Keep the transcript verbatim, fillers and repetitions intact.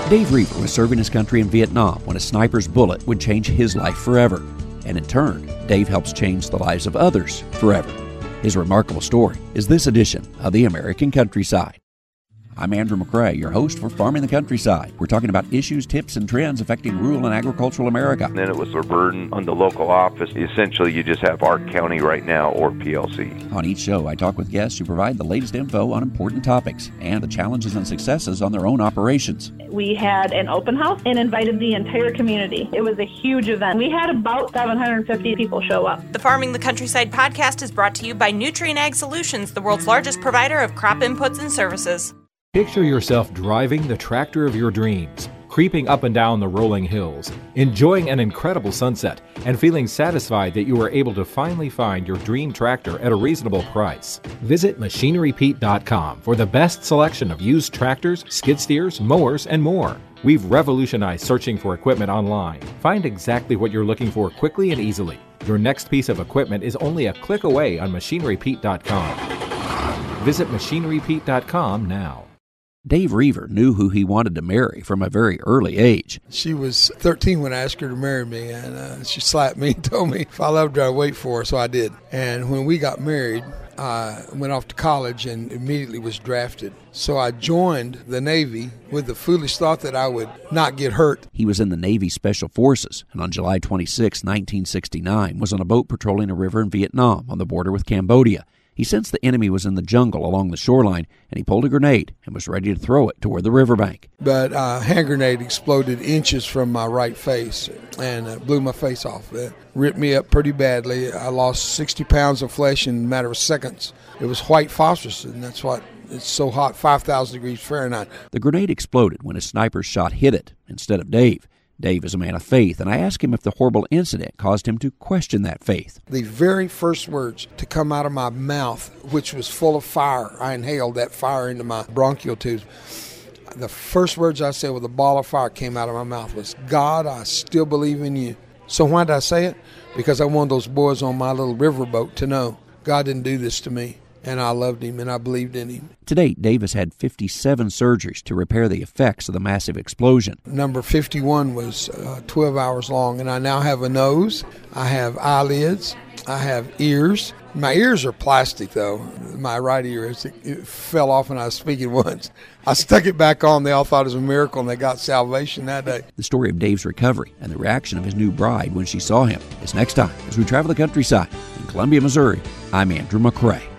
Dave Reaver was serving his country in Vietnam when a sniper's bullet would change his life forever. And in turn, Dave helps change the lives of others forever. His remarkable story is this edition of The American Countryside. I'm Andrew McCrae, your host for Farming the Countryside. We're talking about issues, tips, and trends affecting rural and agricultural America. And then it was a burden on the local office. Essentially, you just have Ark County right now or P L C. On each show, I talk with guests who provide the latest info on important topics and the challenges and successes on their own operations. We had an open house and invited the entire community. It was a huge event. We had about seven hundred fifty people show up. The Farming the Countryside podcast is brought to you by Nutrien Ag Solutions, the world's largest provider of crop inputs and services. Picture yourself driving the tractor of your dreams, creeping up and down the rolling hills, enjoying an incredible sunset, and feeling satisfied that you were able to finally find your dream tractor at a reasonable price. Visit Machinery Pete dot com for the best selection of used tractors, skid steers, mowers, and more. We've revolutionized searching for equipment online. Find exactly what you're looking for quickly and easily. Your next piece of equipment is only a click away on Machinery Pete dot com. Visit Machinery Pete dot com now. Dave Reaver knew who he wanted to marry from a very early age. She was thirteen when I asked her to marry me, and uh, she slapped me and told me if I loved her, I'd wait for her, so I did. And when we got married, I went off to college and immediately was drafted. So I joined the Navy with the foolish thought that I would not get hurt. He was in the Navy Special Forces, and on July twenty-sixth, nineteen sixty-nine, was on a boat patrolling a river in Vietnam on the border with Cambodia. He sensed the enemy was in the jungle along the shoreline, and he pulled a grenade and was ready to throw it toward the riverbank. But a hand grenade exploded inches from my right face and uh, blew my face off. It ripped me up pretty badly. I lost sixty pounds of flesh in a matter of seconds. It was white phosphorus, and that's what it's so hot, five thousand degrees Fahrenheit. The grenade exploded when a sniper's shot hit it instead of Dave. Dave is a man of faith, and I asked him if the horrible incident caused him to question that faith. The very first words to come out of my mouth, which was full of fire, I inhaled that fire into my bronchial tubes. The first words I said with a ball of fire came out of my mouth was, "God, I still believe in you." So why did I say it? Because I wanted those boys on my little riverboat to know God didn't do this to me, and I loved him, and I believed in him. To date, Dave has had fifty-seven surgeries to repair the effects of the massive explosion. Number fifty-one was uh, twelve hours long, and I now have a nose, I have eyelids, I have ears. My ears are plastic, though. My right ear, it, it fell off when I was speaking once. I stuck it back on. They all thought it was a miracle, and they got salvation that day. The story of Dave's recovery and the reaction of his new bride when she saw him is next time as we travel the countryside. In Columbia, Missouri, I'm Andrew McCrae.